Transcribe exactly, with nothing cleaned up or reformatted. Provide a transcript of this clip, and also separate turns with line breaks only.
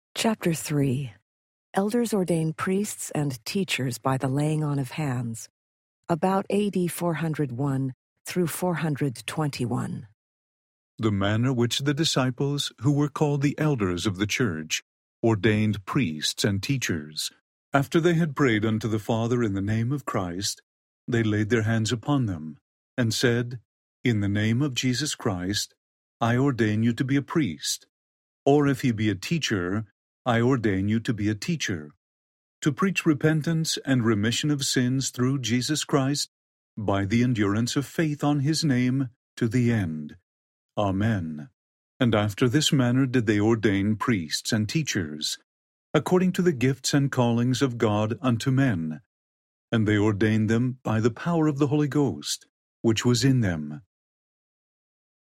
Chapter three. Elders ordain priests and teachers by the laying on of hands, about A D four hundred one through four hundred twenty-one.
The manner which the disciples, who were called the elders of the church, ordained priests and teachers. After they had prayed unto the Father in the name of Christ, they laid their hands upon them, and said, In the name of Jesus Christ, I ordain you to be a priest. Or if he be a teacher, I ordain you to be a teacher, to preach repentance and remission of sins through Jesus Christ, by the endurance of faith on his name, to the end. Amen. And after this manner did they ordain priests and teachers, according to the gifts and callings of God unto men. And they ordained them by the power of the Holy Ghost, which was in them.